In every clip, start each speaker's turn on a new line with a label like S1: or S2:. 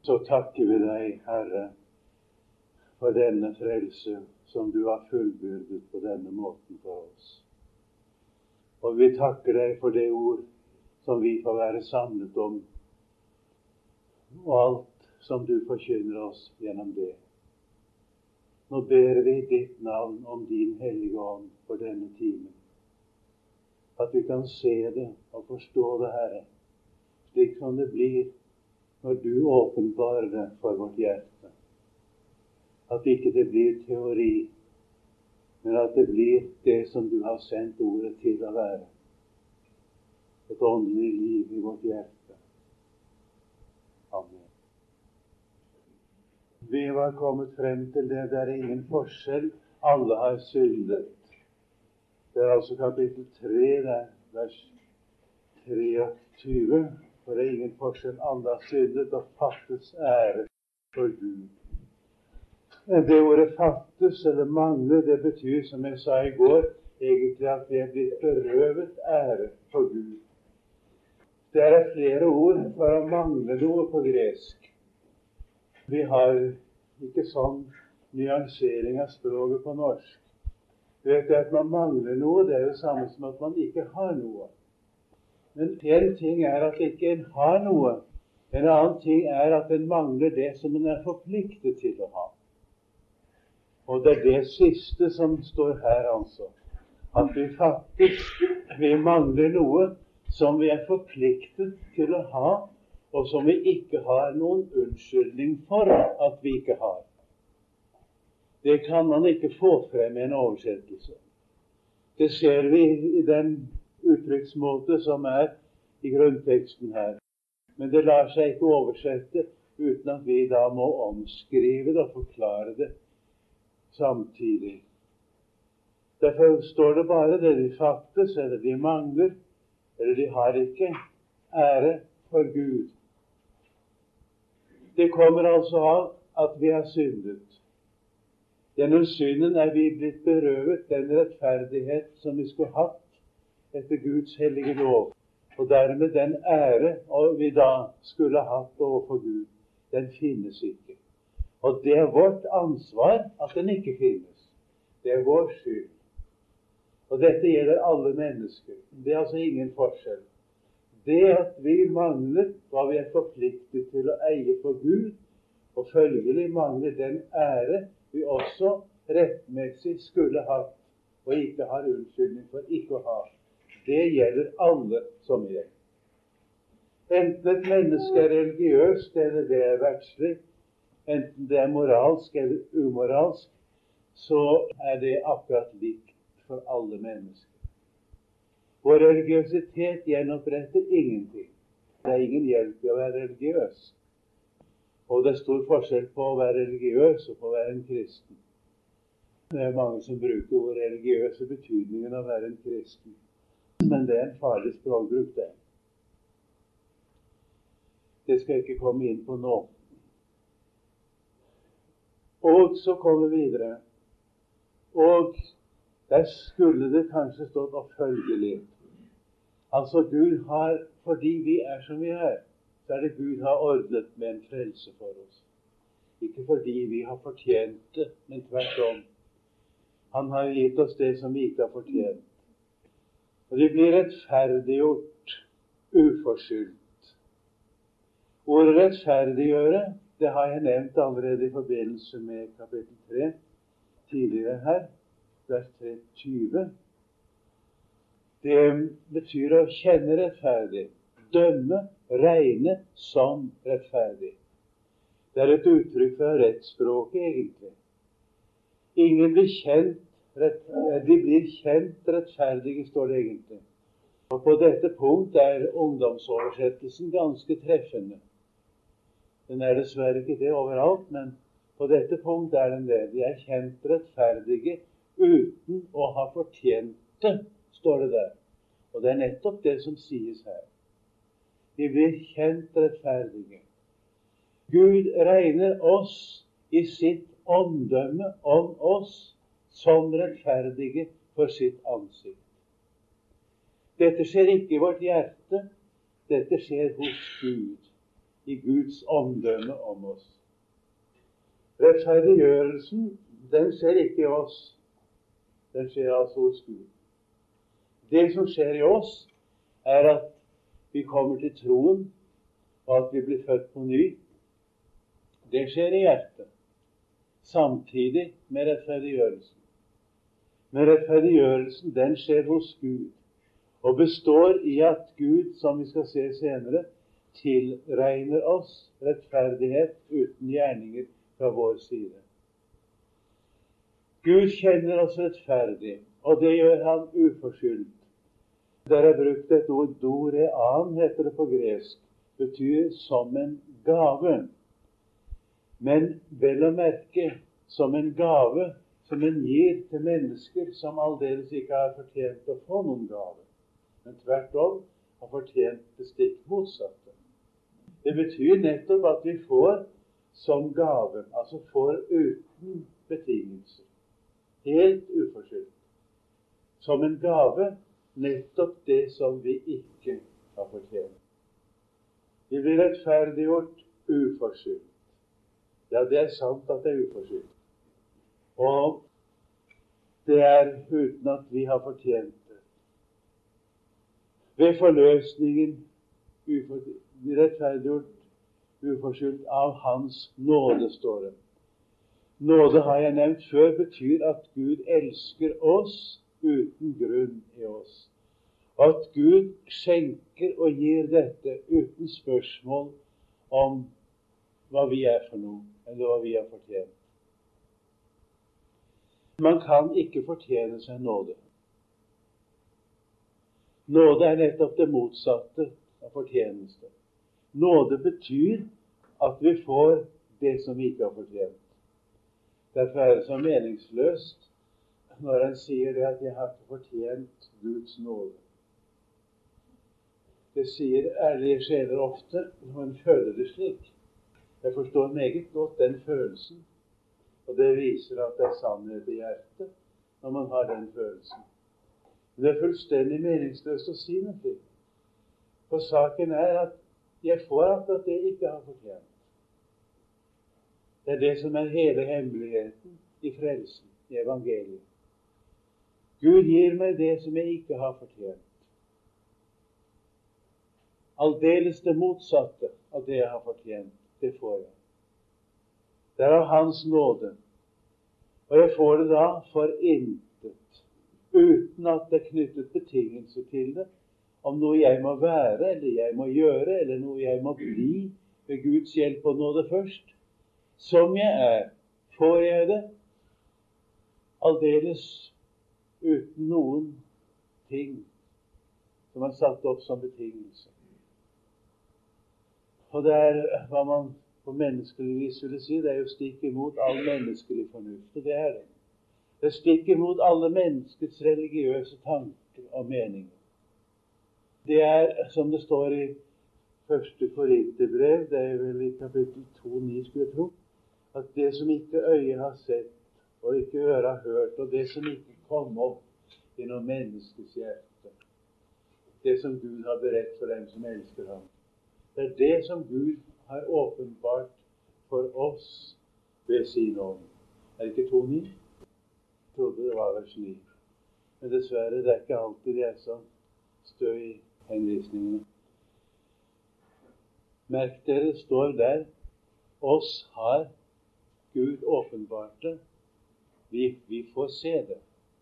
S1: Så takker vi deg, Herre, for denne frelse som du har fullbyrdet på denne måten for oss. Og vi takker deg for det ord som vi får være samlet om, og alt som du forkynner oss gjennom det. Nå ber vi i ditt navn om din hellige ånd for denne timen. At vi kan se det og forstå det, Herre, slik som det blir når du åpenbarer det for vårt hjerte. At ikke det blir teori, men at det blir det som du har sendt ordet til å være. Et åndelig liv i vårt hjerte. Amen. Vi var kommet frem til det. Det er ingen forskjell. Alle har syndet. Det er altså kapittel 3, der, vers 23. For det er ingen forskjell. Alle har syndet og fattes ære for Gud. Det ordet fattes eller mangle, det betyr, som jeg sa i går, egentlig at vi er blitt berøvet ære for Gud. Det er flere ord for å mangle noe på gresk. Vi har ikke sånn nyansering av språket på norsk. Du vet at man mangler noe, det er det samme som at man ikke har noe. Men en ting er at ikke en har noe. En annen ting er at en mangler det som en er forpliktet til å ha. Og det er det siste som står her, altså. At vi faktisk, vi mangler noe som vi er forpliktet til å ha, og som vi ikke har noen unnskyldning for at vi ikke har. Det kan man ikke få frem i en oversettelse. Det ser vi i den uttrykksmåte som er i grunnteksten her. Men det lar seg ikke oversette uten at vi da må omskrive det og forklare det samtidig. Derfor står det bare det de fattes, eller de mangler, eller de har ikke ære for Gud. Det kommer altså av at vi har syndet. Gjennom synden er vi blitt berøvet den rettferdighet som vi skulle hatt etter Guds hellige lov, og dermed den ære vi da skulle hatt overfor Gud. Den finnes ikke. Og det er vårt ansvar at den ikke finnes. Det er vår skyld. Og dette gjelder alle mennesker. Det er altså ingen forskjell. Det at vi mangler hva vi er forpliktet til å eie for Gud, og følgelig mangler den ære vi også rettmessig skulle hatt, og ikke har unnskyldning for ikke å ha. Det gjelder alle som er. Enten et menneske er religiøst, eller det er verdslig, enten det er moralsk eller umoralsk, så er det akkurat likt for alle mennesker. Vår religiøsitet gjenoppretter ingenting. Det er ingen hjelp i å være religiøs. Og det er stor forskjell på å være religiøs og på å være en kristen. Det er mange som bruker ordet religiøse betydningen av å være en kristen. Men det er en farlig språkbruk, det. Det skal jeg ikke komme inn på nå. Og så kommer vi videre. Og der skulle det kanskje stått og følgelig. Altså Gud har, fordi vi er som vi er, så er det Gud har ordnet med en frelse for oss. Ikke fordi vi har fortjent det, men tvert om. Han har gitt oss det som vi ikke har fortjent. Og det blir rettferdiggjort uforskyldt. Ordet rettferdiggjøre, det har jeg nevnt allerede i forbindelse med kapittel 3, tidligere her, vers 20. Det betyr å kjenne rettferdig, dømme, regne som rettferdig. Det er et uttrykk fra rettsspråket, egentlig. Ingen blir kjent, de blir kjent rettferdige, står det egentlig. Og på dette punkt er ungdomsoversettelsen ganske treffende. Den er dessverre ikke det overalt, men på dette punkt er den det. De er kjent rettferdige uten å ha fortjent det, står det der. Og det er nettopp det som sies her. De blir kjent rettferdige. Gud regner oss i sitt omdømme om oss som rettferdige for sitt ansikt. Dette skjer ikke i vårt hjerte, dette skjer hos Gud. i Guds omdømme om oss. Rettferdiggjørelsen, den skjer ikke i oss. Den skjer altså hos Gud. Det som skjer i oss, er at vi kommer til troen, og at vi blir født på ny. Det skjer i hjertet, samtidig med rettferdiggjørelsen. Men rettferdiggjørelsen, den skjer hos Gud, og består i at Gud, som vi skal se senere, tilregner oss rettferdighet uten gjerninger fra vår side. Gud kjenner oss rettferdig, og det gjør han uforskyldt. Der er brukt et ord, dorean, heter det på gresk, betyr som en gave. Men vel å merke som en gave som en gir til mennesker som aldeles ikke har fortjent å få noen gave, men tvert om har fortjent det stikk motsatte. Det betyr nettopp at vi får som gave, altså får uten betingelser, helt uforskyldt. Som en gave, nettopp det som vi ikke har fortjent. Vi blir rettferdiggjort uforskyldt. Ja, det er sant at det er uforskyldt. Og det er uten at vi har fortjent det. Ved forløsningen rettferdiggjort uforskyldt av Hans nåde, står det. Nåde, har jeg nevnt før, betyr at Gud elsker oss uten grunn i oss. At Gud skjenker og gir dette uten spørsmål om hva vi er for noe, eller hva vi har fortjent. Man kan ikke fortjene seg nåde. Nåde er nettopp det motsatte av fortjeneste. Nåde betyr at vi får det som vi ikke har fortjent. Derfor er det så meningsløst når en sier det at jeg har ikke fortjent Guds nåde. Det sier ærlige sjeler ofte når en føler det slik. Jeg forstår meget godt den følelsen, og det viser at det er sannhet i hjertet når man har den følelsen. Men det er fullstendig meningsløst å si noe slikt. For saken er at jeg får akkurat det jeg ikke har fortjent. Det er det som er hele hemmeligheten i frelsen, i evangeliet. Gud gir meg det som jeg ikke har fortjent. Aldeles det motsatte av det jeg har fortjent, det får jeg. Det er av Hans nåde. Og jeg får det da for intet, uten at det er knyttet betingelser til det, om noe jeg må være, eller jeg må gjøre, eller noe jeg må bli ved Guds hjelp og nåde først. Som jeg er, får jeg det aldeles uten noen ting som er satt opp som betingelse. Og det er hva man på menneskelig vis ville si, det er jo stikk imot all menneskelig fornuft, og det er det. Det er stikk imot alle menneskets religiøse tanker og meninger. Det er, som det står i 1. Korinterbrev, det er vel i kapittel 2,9 skulle jeg tro, at det som ikke øyet har sett, og ikke øret har hørt, og det som ikke kom opp i noe menneskets hjerte, det som Gud har beredt for dem som elsker ham, det er det som Gud har åpenbart for oss ved sin ånd. Er det ikke 2,9? Jeg trodde det var vers 9. Men dessverre, det er ikke alltid det er så stø i henvisningene. Merk dere, det står der, oss har Gud åpenbart det. Vi får se det.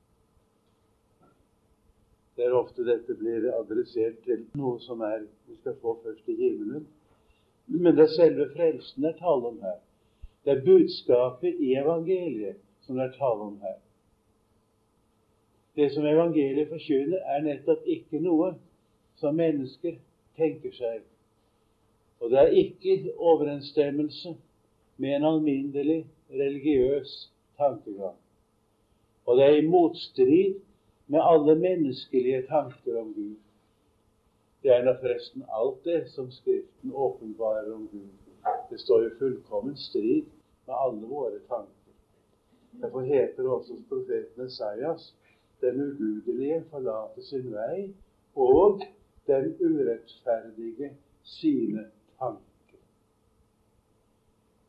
S1: Det er ofte dette blir adressert til noe som vi skal få først i himmelen. Men det er selve frelsen det er tale om her. Det er budskapet i evangeliet som det er tale om her. Det som evangeliet forkynner, er nettopp ikke noe som mennesker tenker seg. Og det er ikke i overensstemmelse med en alminnelig religiøs tankegang. Og det er i motstrid med alle menneskelige tanker om Gud. Det er da forresten alt det som Skriften åpenbarer om Gud. Det står jo fullkommen strid med alle våre tanker. Derfor heter det også hos profeten Esaias, den ugudelige forlater sin vei, og den urettferdige sine tanker.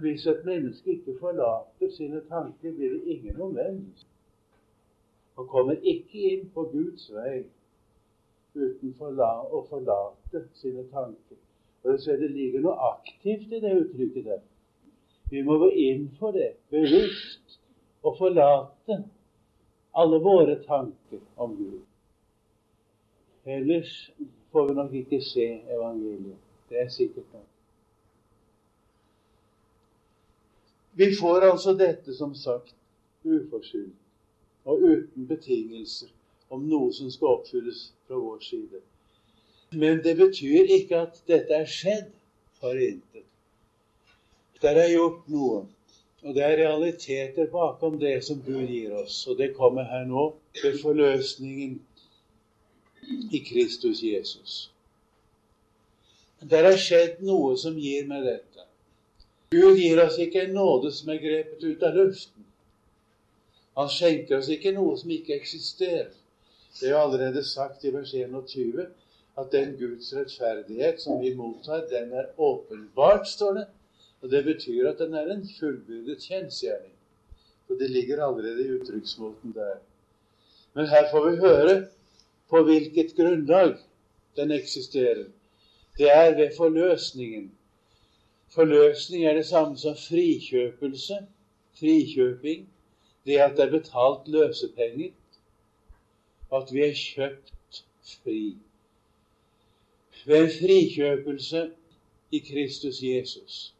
S1: Hvis et menneske ikke forlater sine tanker, blir det ingen omvendelse. Han kommer ikke inn på Guds vei uten å forlate sine tanker. Og så det ligger noe aktivt i det uttrykket der. Vi må gå inn for det, bevisst, og forlate alle våre tanker om Gud. Ellers får vi nok ikke se evangeliet. Det er sikkert nok. Vi får altså dette, som sagt, uforskyldt og uten betingelser om noe som skal oppfylles fra vår side. Men det betyr ikke at dette er skjedd for intet. Der er gjort noe, og det er realiteter bakom det som Gud gir oss, og det kommer her nå ved forløsningen i Kristus Jesus. Der er skjedd noe som gir meg dette. Gud gir oss ikke en nåde som er grepet ut av luften. Han skjenker oss ikke noe som ikke eksisterer. Det er jo allerede sagt i vers 21 at den Guds rettferdighet som vi mottar, den er åpenbart, står det. Og det betyr at den er en fullbyrdet kjensgjerning. Så det ligger allerede i uttrykksmåten der. Men her får vi høre på hvilket grunnlag den eksisterer. Det er ved forløsningen. Forløsning er det samme som frikjøpelse, frikjøping, det at det er betalt løsepenger, at vi er kjøpt fri. Ved en frikjøpelse i Kristus Jesus.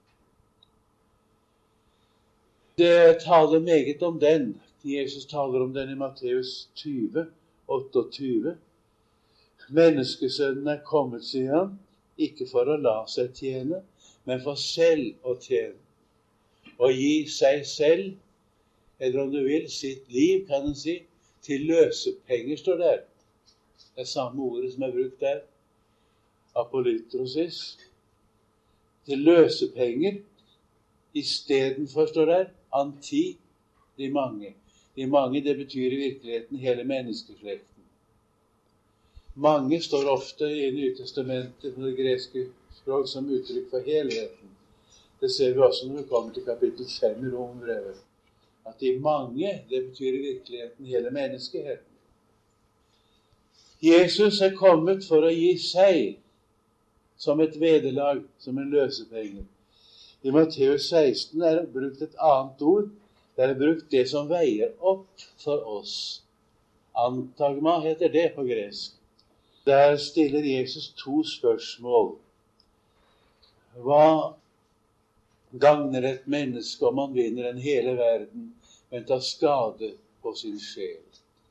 S1: Det taler meget om den. Jesus taler om den i Matteus 20, 28. Menneskesønnen er kommet, sier han, ikke for å la seg tjene, men for selv å tjene. Og gi seg selv, eller om du vil, sitt liv, kan en si, til løsepenger, står der. Det er samme ordet som er brukt der. Apolytrosis. Til løsepenger. I stedet for, står der, anti, de mange. De mange, det betyr i virkeligheten hele menneskeslekten. Mange står ofte i Nytestamentet på det greske språk som uttrykk for helheten. Det ser vi også når vi kommer til kapittel 5 i Romerbrevet. At de mange, det betyr i virkeligheten hele menneskeheten. Jesus er kommet for å gi seg som et vederlag, som en løsepenge. I Matteus 16 er det brukt et annet ord. Det er brukt det som veier opp for oss. Antagma heter det på gresk. Der stiller Jesus to spørsmål. Hva gagner et menneske om man vinner en hele verden, men tar skade på sin sjel?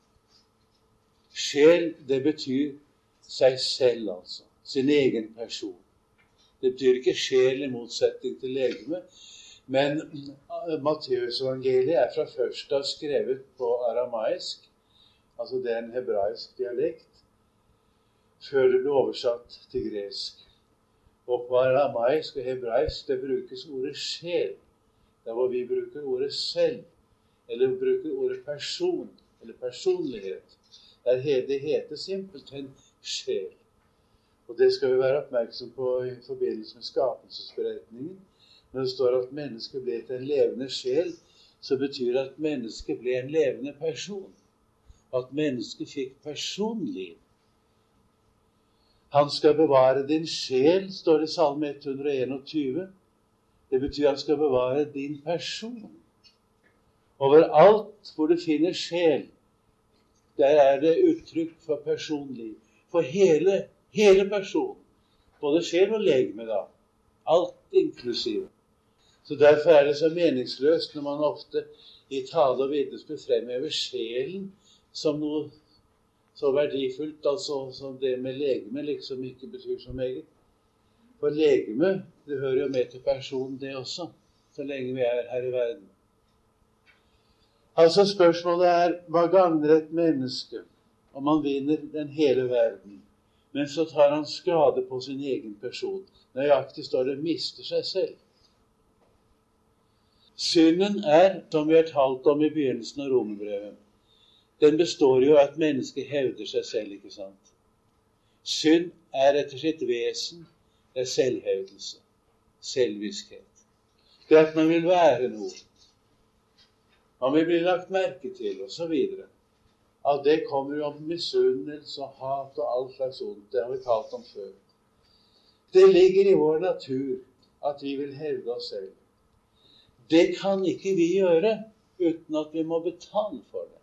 S1: Sjel, det betyr seg selv, altså. Sin egen person. Det betyr ikke sjel i motsetning til legeme, men Matteusevangeliet er fra først av skrevet på aramaisk, altså det er en hebraisk dialekt, før det ble oversatt til gresk. Og på aramaisk og hebraisk, det brukes ordet sjel, der hvor vi bruker ordet selv, eller bruker ordet person, eller personlighet. Det heter simpelthen sjel. Og det skal vi være oppmerksom på i forbindelse med skapelsesberetningen. Når det står at mennesket ble til en levende sjel, så betyr det at mennesket ble en levende person. At mennesket fikk personliv. Han skal bevare din sjel, står det i Salme 121. Det betyr at han skal bevare din person. Overalt hvor du finner sjel, der er det uttrykk for personliv. For hele personen. Både sjel og legeme da. Alt inklusive. Så derfor er det så meningsløst når man ofte i tale og vitnesbyrd fremhever sjelen som noe så verdifullt, altså som det med legeme liksom ikke betyr så meget. For legeme, det hører jo med til personen det også, så lenge vi er her i verden. Altså spørsmålet er, hva gagner et menneske om man vinner den hele verden, men så tar han skade på sin egen person? Nøyaktig står det, mister seg selv. Synden er, som vi har talt om i begynnelsen av Romerbrevet, den består jo av at mennesket hevder seg selv, ikke sant? Synd er etter sitt vesen, det er selvhevdelse, selvviskhet. Det at man vil være noe. Man vil bli lagt merke til, og så videre. Av det kommer jo om misunnelse og hat og all slags ondt. Det har vi talt om før. Det ligger i vår natur at vi vil hevde oss selv. Det kan ikke vi gjøre uten at vi må betale for det.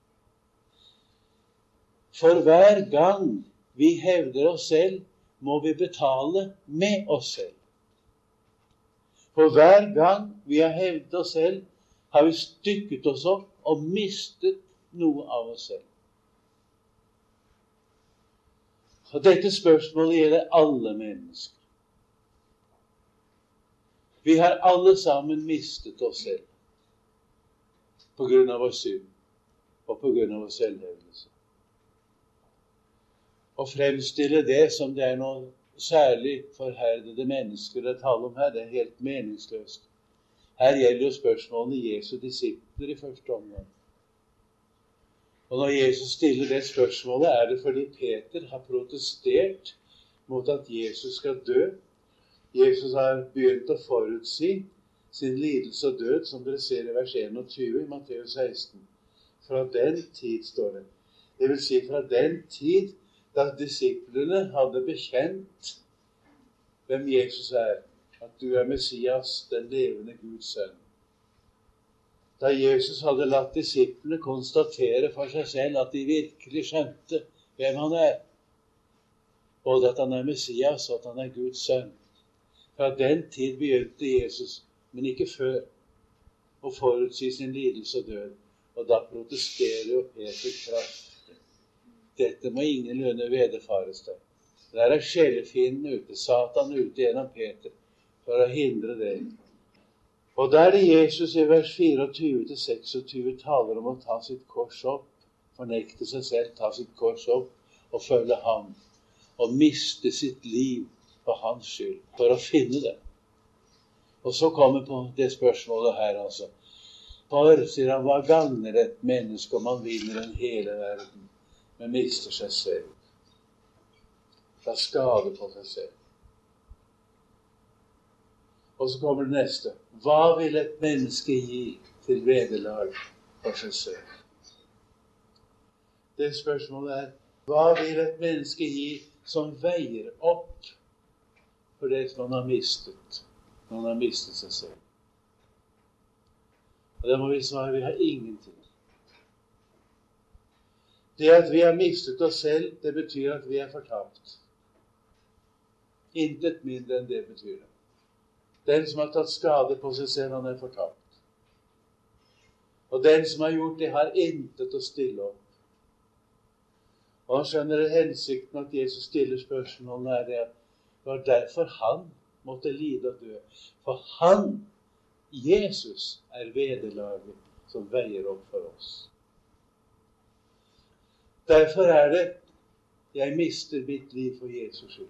S1: For hver gang vi hevder oss selv, må vi betale med oss selv. For hver gang vi har hevdet oss selv, har vi stykket oss opp og mistet noe av oss selv. Og dette spørsmålet gjelder alle mennesker. Vi har alle sammen mistet oss selv på grunn av vår synd og på grunn av vår selvhevdelse. Å fremstille det som det er noe særlig forherdede mennesker det taler om her, det er helt meningsløst. Her gjelder jo spørsmålene Jesu disipler i første omgang. Og når Jesus stiller det spørsmålet, er det fordi Peter har protestert mot at Jesus skal dø. Jesus har begynt å forutsi sin lidelse og død, som dere ser i vers 21 i Matteus 16. Fra den tid, står det. Det vil si fra den tid da disiplene hadde bekjent hvem Jesus er, at du er Messias, den levende Guds sønn. Da Jesus hadde latt disiplene konstatere for seg selv at de virkelig skjønte hvem han er, både at han er Messias og at han er Guds sønn. Fra den tid begynte Jesus, men ikke før, å forutsi sin lidelse og død. Og da protesterer jo Peter kraftig. Dette må ingenlunde vederfares deg. Der er sjelefienden ute, Satan ute gjennom Peter, for å hindre det. Og der er Jesus i vers 24-26 taler om å ta sitt kors opp, fornekte seg selv, ta sitt kors opp og følge ham, og miste sitt liv for hans skyld, for å finne det. Og så kommer på det spørsmålet her, altså. For, sier han, hva gagner et menneske om man vinner en hele verden, men mister seg selv? Ta skade på seg selv. Og så kommer det neste. Hva vil et menneske gi til vederlag for seg selv? Det spørsmålet er, hva vil et menneske gi som veier opp for det som han har mistet, når han har mistet seg selv? Og det må vi svare, vi har ingenting. Det at vi har mistet oss selv, det betyr at vi er fortapt. Intet mindre enn det betyr det. Den som har tatt skade på seg selv, han er fortapt. Og den som har gjort det, har intet å stille opp. Og han skjønner hensikten at Jesus stiller spørsmålene er det at det var derfor han måtte lide og dø. For han, Jesus, er vederlaget som veier opp for oss. Derfor er det jeg mister mitt liv for Jesus skyld.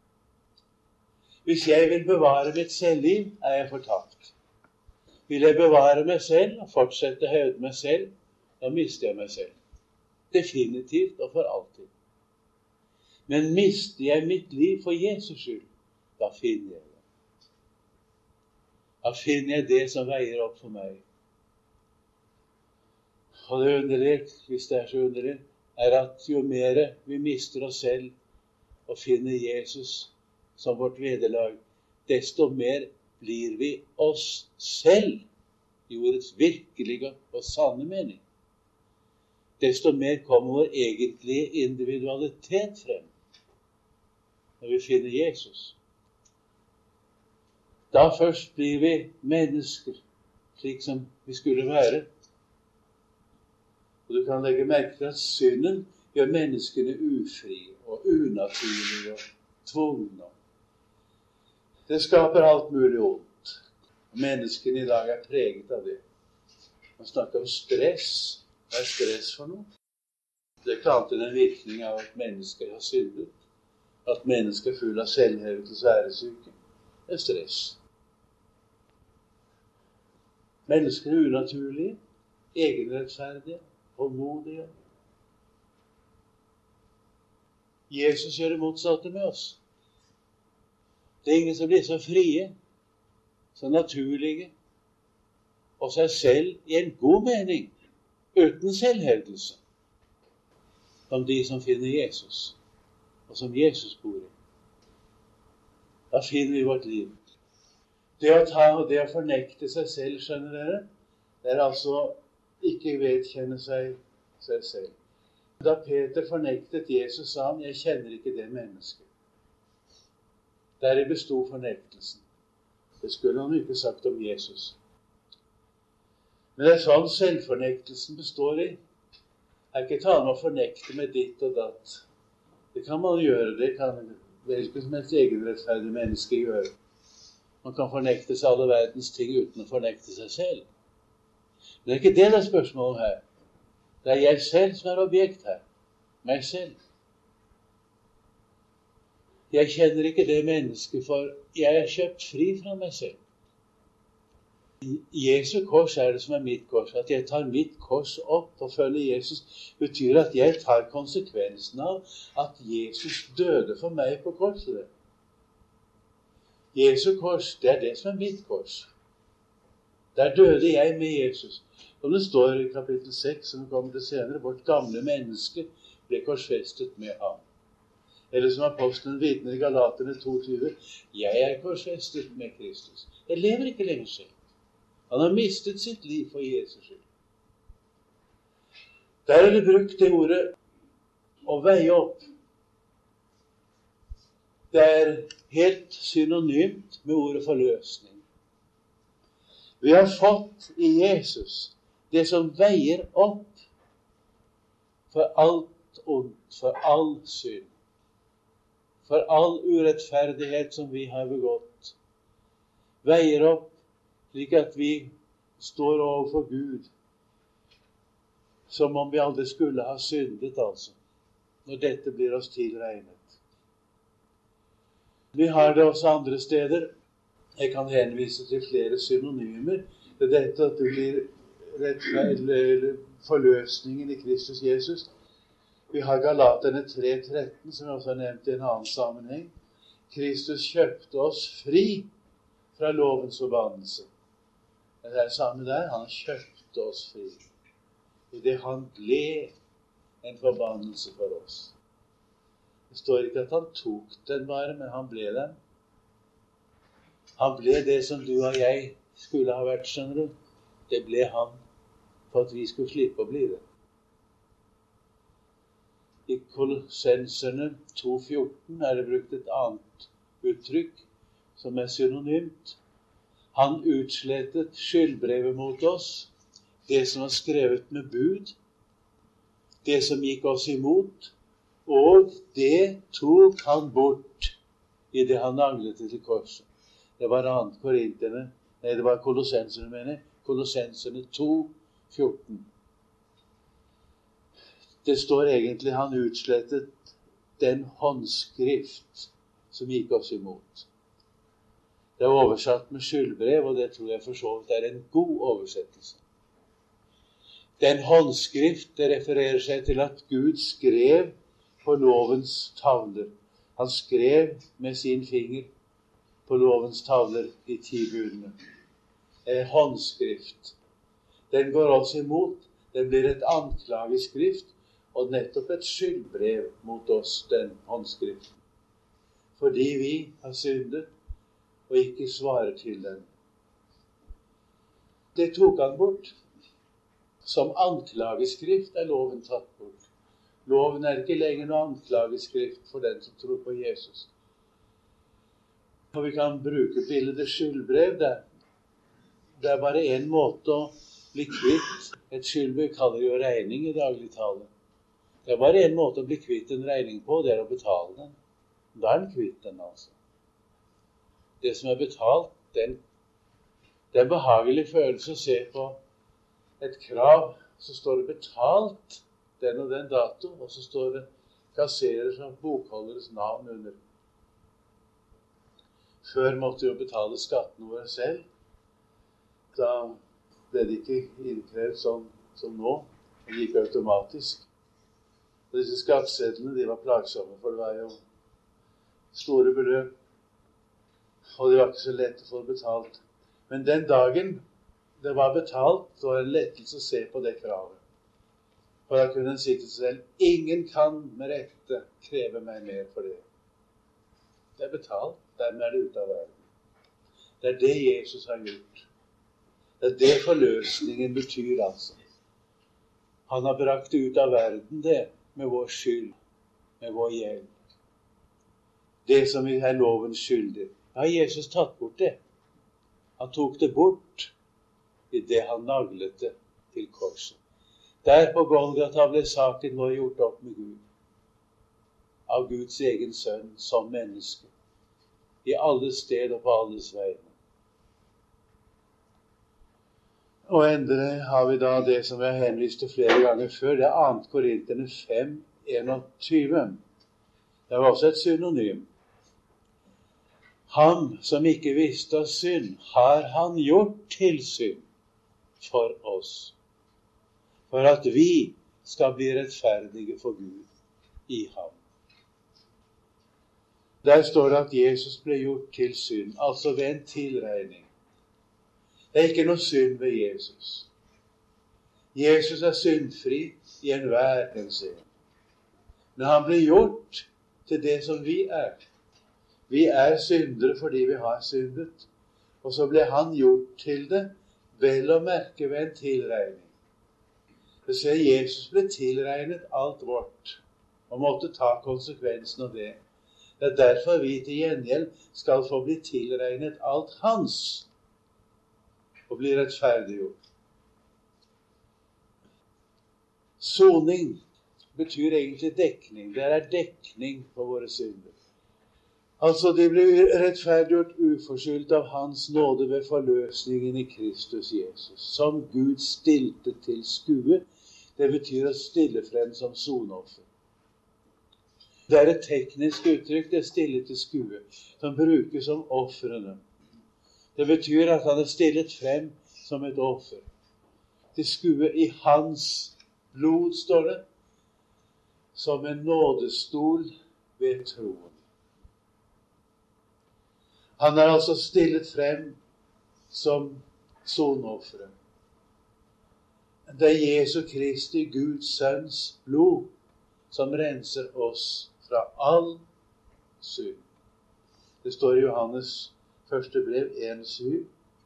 S1: Hvis jeg vil bevare mitt selvliv, er jeg fortapt. Vil jeg bevare meg selv og fortsette å hevde meg selv, da mister jeg meg selv. Definitivt og for alltid. Men mister jeg mitt liv for Jesus skyld, da finner jeg det. Da finner jeg det som veier opp for meg. Og det underlige, hvis det er så underlig, er at jo mer vi mister oss selv og finner Jesus som vårt vederlag, desto mer blir vi oss selv i ordets virkelige og sanne mening. Desto mer kommer vår egentlige individualitet frem når vi finner Jesus. Da først blir vi mennesker, slik som vi skulle være. Og du kan legge merke til at synden gjør menneskene ufrie og unaturlige og tvungne. Det skaper alt mulig ondt. Menneskene i dag er preget av det. Man snakker om stress. Hva er stress for noe? Det er ikke alltid en virkning av at mennesker har syndet. At mennesker er full av selvhevdelse og æresyke. Det er stress. Mennesker er unaturlige, egenrettferdige, håndmodige. Jesus gjør det motsatte med oss. Det er ingen som blir så frie så naturlige, og seg selv i en god mening, uten selvhevdelse, som de som finner Jesus, og som Jesus bor i. Da finner vi vårt liv. Det å ta og det å fornekte seg selv, skjønner dere, det er altså ikke vedkjenne seg selv. Da Peter fornektet Jesus, sa han, jeg kjenner ikke det mennesket. Deri bestod fornektelsen. Det skulle han ikke sagt om Jesus. Men det er sånn selvfornektelsen består i. Det er ikke tale om å fornekte med ditt og datt. Det kan man gjøre, det kan hvilket som helst egenrettferdig menneske gjøre. Man kan fornekte seg alle verdens ting uten å fornekte seg selv. Men det er ikke det det er spørsmålet her. Det er jeg selv som er objekt her. Meg selv. Jeg kjenner ikke det mennesket, for jeg er kjøpt fri fra meg selv. Jesu kors er det som er mitt kors. At jeg tar mitt kors opp og følger Jesus, betyr at jeg tar konsekvensen av at Jesus døde for meg på korset. Jesu kors, det er det som er mitt kors. Der døde jeg med Jesus. Som det står i kapittel 6, som kommer til senere, vårt gamle menneske ble korsfestet med ham. Eller som apostelen vitner i Galaterne 22, jeg er korsfestet med Kristus. Jeg lever ikke lenger selv. Han har mistet sitt liv for Jesus skyld. Der er det brukt det ordet å veie opp. Det er helt synonymt med ordet forløsning. Vi har fått i Jesus det som veier opp for alt ondt, for all synd, for all urettferdighet som vi har begått. Veier opp slik at vi står overfor Gud som om vi aldri skulle ha syndet, altså, når dette blir oss tilregnet. Vi har det også andre steder. Jeg kan henvise til flere synonymer. Det er dette at du blir rettferdig, forløsningen i Kristus Jesus. Vi har Galaterne 3:13, som jeg også har nevnt i en annen sammenheng. Kristus kjøpte oss fri fra lovens forbannelse. Det er samme der. Han kjøpte oss fri. I det han ble en forbannelse for oss. Det står ikke at han tok den bare, men han ble den. Han ble det som du og jeg skulle ha vært, skjønner du. Det ble han for at vi skulle slippe å bli det. I Kolossenserne 2:14 er det brukt et annet uttrykk som er synonymt. Han utslettet skyldbrevet mot oss, det som var skrevet med bud, det som gikk oss imot, og det tok han bort i det han naglet til korset. Det var 2. Korinterne, nei, det var Kolossenserne, mener jeg. Kolossenserne 2:14. Det står egentlig han utslettet den håndskrift som gikk oss imot. Det er oversatt med skyldbrev, og det tror jeg for så vidt er en god oversettelse. Den håndskrift, det refererer seg til at Gud skrev på lovens tavler. Han skrev med sin finger på lovens tavler de 10 budene. Håndskrift. Den går oss imot. Den blir et anklageskrift, og nettopp et skyldbrev mot oss, den håndskriften. Fordi vi har syndet, og ikke svarer til den. Det tok han bort. Som anklageskrift er loven tatt bort. Loven er ikke lenger noe anklageskrift for den som tror på Jesus. Og vi kan bruke bildet skyldbrev der. Det er bare en måte å bli kvitt et skyldbrev. Vi kaller det jo regning i daglig tale. Det er bare en måte å bli kvitt en regning på, det er å betale den. Da er den kvitt den, altså. Det som er betalt, det er en behagelig følelse å se på et krav, så står det betalt den og den dato, og så står det kasserers og bokholderes navn under. Før måtte vi jo betale skattene våre selv. Da ble det ikke innkrevd sånn som nå. Det gikk automatisk. Og disse skattsedlene, de var plagsomme, for det var jo store beløp. Og det var ikke så lett å få betalt. Men den dagen det var betalt, så var det lettelse å se på det kravet. For da kunne en si til seg selv, ingen kan med rette kreve meg mer for det. Det er betalt, dermed er det ute av verden. Det er det Jesus har gjort. Det er det forløsningen betyr, altså. Han har brakt det ut av verden, det, med vår skyld, med vår gjeld. Det som vi er lovens skyldig. Ja, Jesus tatt bort det. Han tok det bort i det han naglet det til korset. Der på Golgata ble saken vår gjort opp med Gud. Av Guds egen sønn som menneske. I alle sted og på alles vegne. Og endelig har vi da det som jeg henviste flere ganger før. Det er 2. Korinterne 5:21. Det var også et synonym. Han som ikke visste av synd, har han gjort til synd for oss. For at vi skal bli rettferdige for Gud i ham. Der står det at Jesus ble gjort til synd, altså ved en tilregning. Det er ikke noe synd ved Jesus. Jesus er syndfri i enhver henseende. Men han ble gjort til det som vi er. Vi er syndere fordi vi har syndet. Og så ble han gjort til det, vel å merke ved en tilregning. Det ser Jesus ble tilregnet alt vårt, og måtte ta konsekvensen av det. Det er derfor vi til gjengjeld skal få bli tilregnet alt hans, og bli rettferdiggjort. Soning betyr egentlig dekning. Det er dekning for våre synder. Altså, de blir rettferdiggjort uforskyldt av hans nåde ved forløsningen i Kristus Jesus, som Gud stilte til skue. Det betyr å stille frem som sonoffer. Det er et teknisk uttrykk, det stille til skue, som brukes om ofrene. Det betyr at han er stillet frem som et offer. Til skue i hans blod, står det, som en nådestol ved troen. Han er altså stillet frem som sonofferet. Det er Jesu Kristi, Guds sønns blod, som renser oss fra all synd. Det står i Johannes første brev 1:7.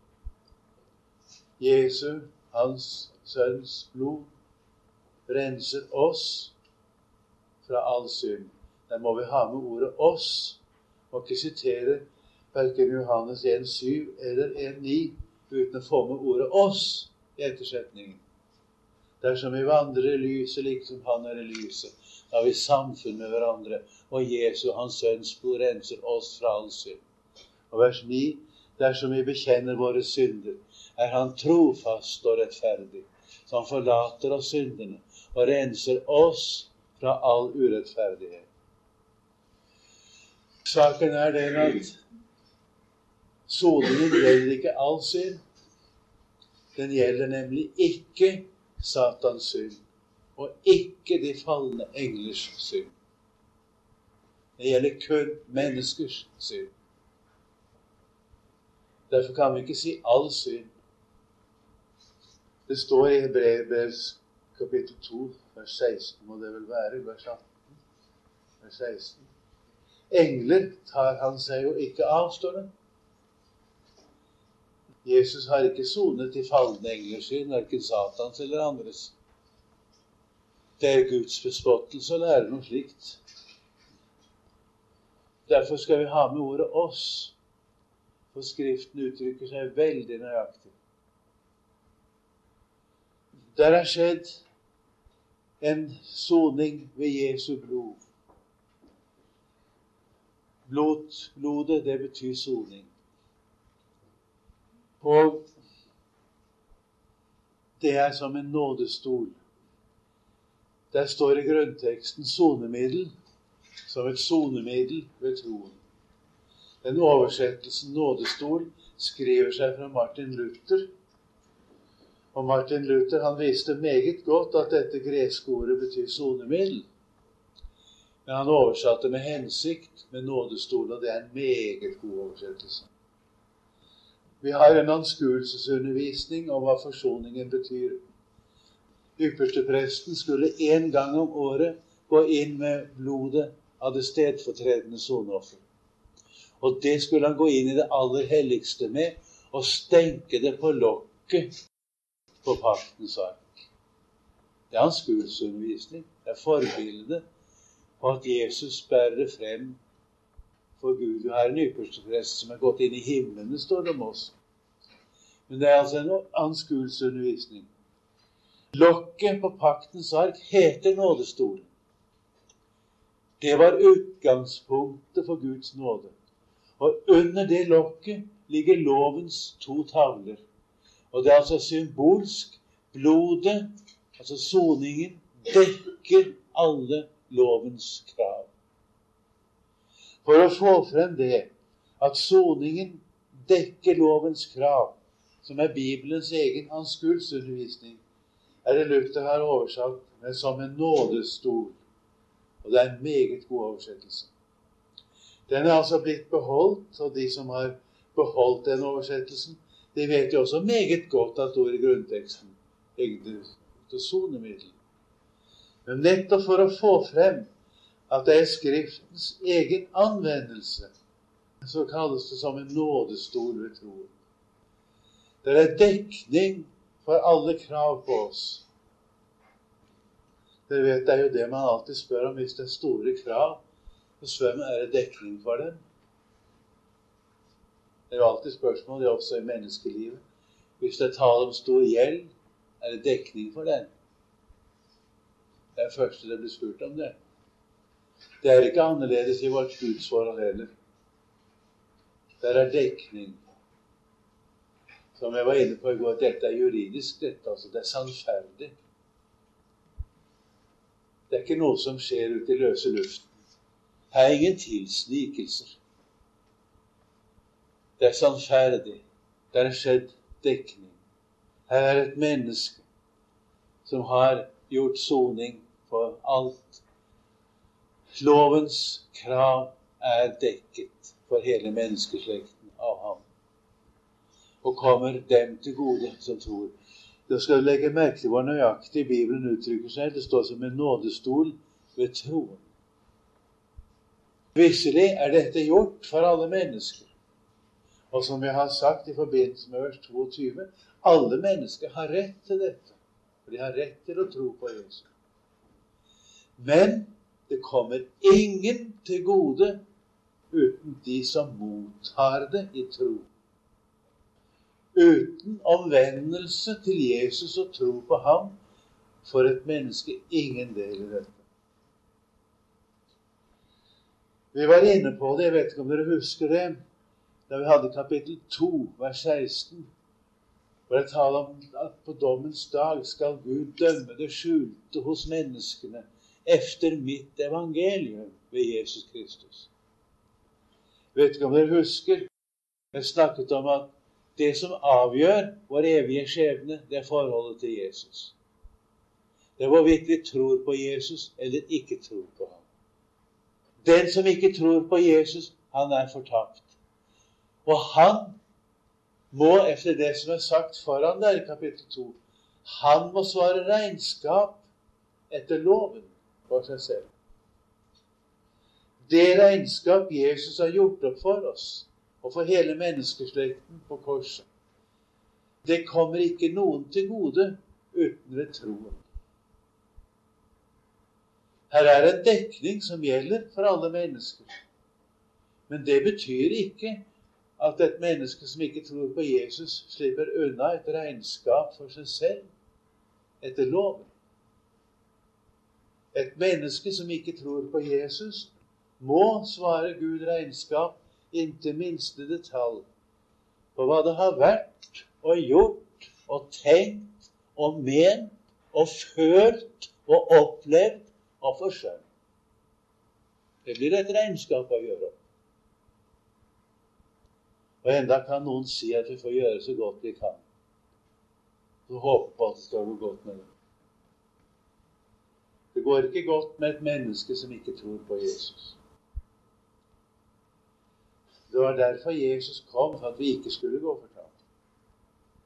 S1: Jesu, hans sønns blod, renser oss fra all synd. Der må vi ha med ordet oss, og ikke sitere hverken Johannes 1:7 eller 1:9 uten å få med ordet oss i ettersetningen. Dersom vi vandrer i lyset like som han er i lyset, da har vi samfunn med hverandre, og Jesu, hans sønns blod, renser oss fra all synd. Og vers 9, dersom vi bekjenner våre synder, er han trofast og rettferdig, som forlater oss syndene og renser oss fra all urettferdighet. Saken er den at soningen gjelder ikke all synd. Den gjelder nemlig ikke Satans synd, og ikke de falne englers synd. Det gjelder kun menneskers synd. Derfor kan vi ikke si all synd. Det står i Hebreerbrevet kapittel 2, vers 16, må det vel være, vers 18, vers 16. Engler tar han seg jo ikke av, står det. Jesus har ikke sonet de falne englers synd, hverken Satans eller andres. Det er Guds bespottelse å lære noe slikt. Derfor skal vi ha med ordet oss, for Skriften uttrykker seg veldig nøyaktig. Der har skjedd en soning ved Jesu blod. Blodet, det betyr soning. Og det er som en nådestol. Der står i grunnteksten sonemiddel, som et sonemiddel ved troen. Den oversettelsen nådestol skriver seg fra Martin Luther. Og Martin Luther, han visste meget godt at dette greske ordet betyr sonemiddel. Men han oversatte med hensikt med nådestol, og det er en meget god oversettelse. Vi har en anskuelsesundervisning om hva forsoningen betyr. Ypperstepresten skulle en gang om året gå inn med blodet av det stedfortredende sonoffer. Og det skulle han gå inn i det aller helligste med, og stenke det på lokket på paktens ark. Det er anskuelsesundervisning. Det er forbildet på at Jesus bærer det frem for Gud. Du har en yppersteprest som er gått inn i himmelen, det står det om oss. Men det er altså en anskuelsesundervisning. Lokket på paktens ark heter nådestolen. Det var utgangspunktet for Guds nåde. Og under det lokket ligger lovens 2 tavler. Og det er altså symbolsk. Blodet, altså soningen, dekker alle lovens krav. For å få frem det, at soningen dekker lovens krav, som er Bibelens egen anskuelsesundervisning, er det Luther har oversatt med som en nådestol. Og det er en meget god oversettelse. Den er altså blitt beholdt, og de som har beholdt den oversettelsen, de vet jo også meget godt at ordet i grunnteksten egentlig er sonemiddel. Men nettopp for å få frem at det er Skriftens egen anvendelse, så kalles det som en nådestol ved troen. Det er dekning for alle krav på oss. Dere vet, det er jo det man alltid spør om hvis det er store krav. Så spør man, er det dekning for dem? Det er jo alltid spørsmål, det er også i menneskelivet. Hvis det er tale om stor gjeld, er det dekning for den? Det er det første det blir spurt om det. Det er ikke annerledes i vårt gudsforhold heller. Der er dekning. Som jeg var inne på i går, dette er juridisk, dette, altså det er sannferdig. Det er ikke noe som skjer ut i løse luften. Her er ingen tilsnikelser. Det er sannferdig. Det er skjedd dekning. Her er et menneske som har gjort soning for alt. Lovens krav er dekket for hele menneskeslekten av ham. Og kommer dem til gode som tror. Da skal du legge merke til hvor nøyaktig Bibelen uttrykker seg. Det står som en nådestol ved troen. Visselig er dette gjort for alle mennesker. Og som jeg har sagt i forbindelse med vers 22, alle mennesker har rett til dette. For de har rett til å tro på Jesus. Men det kommer ingen til gode uten de som mottar det i tro. Uten omvendelse til Jesus og tro på ham, får et menneske ingen del i dette. Vi var inne på det, jeg vet ikke om dere husker det, da vi hadde kapittel 2, vers 16, hvor det taler om at på dommens dag skal Gud dømme det skjulte hos menneskene efter mitt evangelium ved Jesus Kristus. Jeg vet ikke om dere husker, jeg snakket om at det som avgjør vår evige skjebne, det er forholdet til Jesus. Det er hvorvidt vi tror på Jesus eller ikke tror på ham. Den som ikke tror på Jesus, han er fortapt. Og han må, efter det som er sagt foran der i kapittel 2, han må svare regnskap etter loven for seg selv. Det regnskap Jesus har gjort opp for oss, og for hele menneskeslekten på korset, det kommer ikke noen til gode uten ved troen. Her er en dekning som gjelder for alle mennesker. Men det betyr ikke at et menneske som ikke tror på Jesus, slipper unna et regnskap for seg selv etter loven. Et menneske som ikke tror på Jesus, må svare Gud regnskap inntil minste detalj på hva det har vært og gjort og tenkt og ment og følt og opplevd og forsømt. Det blir et regnskap å gjøre opp. Og enda kan noen si at vi får gjøre så godt vi kan. Så håper på at det skal gå godt med det. Det går ikke godt med et menneske som ikke tror på Jesus. Det var derfor Jesus kom, for at vi ikke skulle gå fortapt.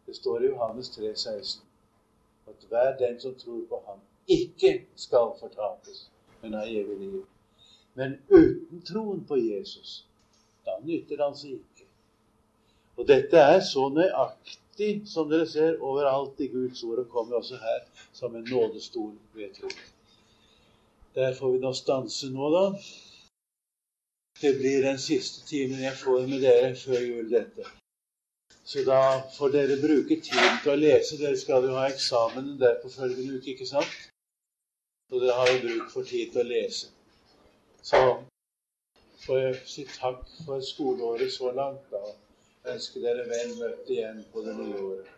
S1: Det står i Johannes 3,16 at hver den som tror på ham, ikke skal fortapes, men ha evig liv. Men uten troen på Jesus, da nytter det altså ikke. Og dette er så nøyaktig, som dere ser, overalt i Guds ord, og kommer også her som en nådestol ved tro. Der får vi nå stanse nå, da. Det blir den siste timen jeg får med dere før jul dette. Så da får dere bruke tiden til å lese. Dere skal jo ha eksamen der på følgende uke, ikke sant? Så dere har jo bruk for tid til å lese. Så får jeg si takk for skoleåret så langt, da. Jeg ønsker dere vel møtt igjen på det nye året.